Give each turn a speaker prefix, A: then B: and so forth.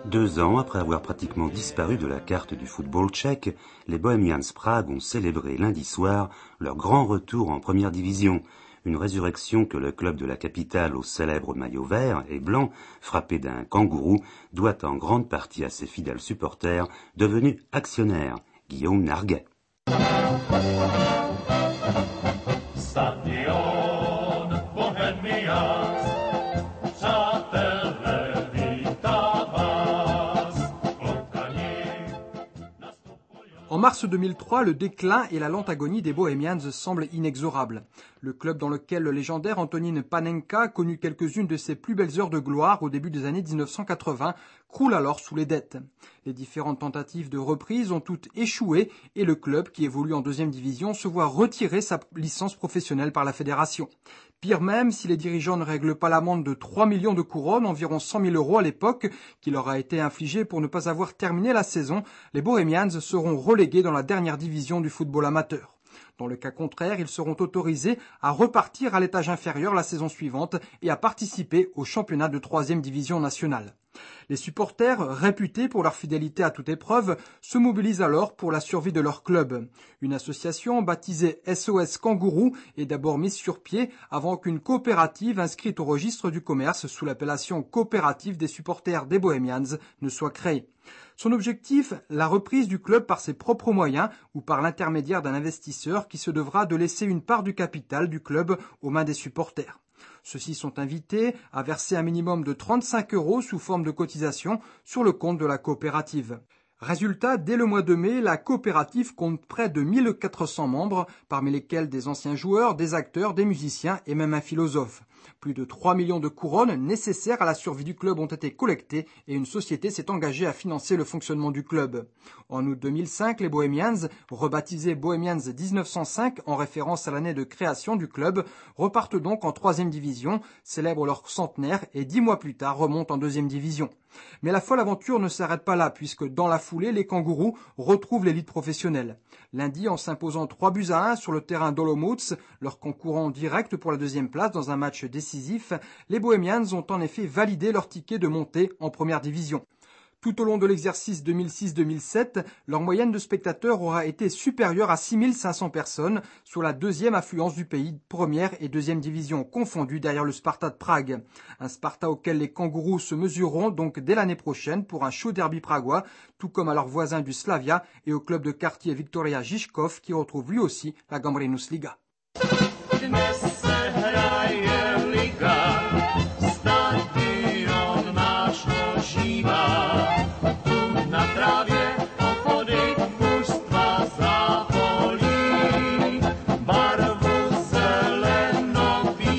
A: 2 ans après avoir pratiquement disparu de la carte du football tchèque, les Bohemians Prague ont célébré lundi soir leur grand retour en première division. Une résurrection que le club de la capitale au célèbre maillot vert et blanc, frappé d'un kangourou, doit en grande partie à ses fidèles supporters devenus actionnaires. Guillaume Narguet.
B: En mars 2003, le déclin et la lente agonie des Bohemians semblent inexorables. Le club dans lequel le légendaire Antonín Panenka connut quelques-unes de ses plus belles heures de gloire au début des années 1980 croule alors sous les dettes. Les différentes tentatives de reprise ont toutes échoué et le club, qui évolue en deuxième division, se voit retirer sa licence professionnelle par la fédération. Pire même, si les dirigeants ne règlent pas l'amende de 3 millions de couronnes, environ 100 000 € à l'époque, qui leur a été infligée pour ne pas avoir terminé la saison, les Bohemians seront relégués dans la dernière division du football amateur. Dans le cas contraire, ils seront autorisés à repartir à l'étage inférieur la saison suivante et à participer au championnat de 3e division nationale. Les supporters, réputés pour leur fidélité à toute épreuve, se mobilisent alors pour la survie de leur club. Une association baptisée SOS Kangourou est d'abord mise sur pied avant qu'une coopérative inscrite au registre du commerce sous l'appellation Coopérative des supporters des Bohemians ne soit créée. Son objectif, la reprise du club par ses propres moyens ou par l'intermédiaire d'un investisseur qui se devra de laisser une part du capital du club aux mains des supporters. Ceux-ci sont invités à verser un minimum de 35 € sous forme de cotisation sur le compte de la coopérative. Résultat, dès le mois de mai, la coopérative compte près de 1400 membres, parmi lesquels des anciens joueurs, des acteurs, des musiciens et même un philosophe. Plus de 3 millions de couronnes nécessaires à la survie du club ont été collectées et une société s'est engagée à financer le fonctionnement du club. En août 2005, les Bohemians, rebaptisés Bohemians 1905 en référence à l'année de création du club, repartent donc en 3e division, célèbrent leur centenaire et 10 mois plus tard remontent en 2e division. Mais la folle aventure ne s'arrête pas là puisque dans la foulée, les Kangourous retrouvent l'élite professionnelle. Lundi, en s'imposant 3-1 sur le terrain d'Olomouc, leur concurrent direct pour la 2e place dans un match décisif, les Bohemians ont en effet validé leur ticket de montée en première division. Tout au long de l'exercice 2006-2007, leur moyenne de spectateurs aura été supérieure à 6500 personnes, sur la 2e affluence du pays, 1re et 2e division confondues derrière le Sparta de Prague. Un Sparta auquel les Kangourous se mesureront donc dès l'année prochaine pour un chaud derby pragois, tout comme à leurs voisins du Slavia et au club de quartier Viktoria Žižkov qui retrouve lui aussi la Gambrinus Liga.
C: Stadion náš žívá.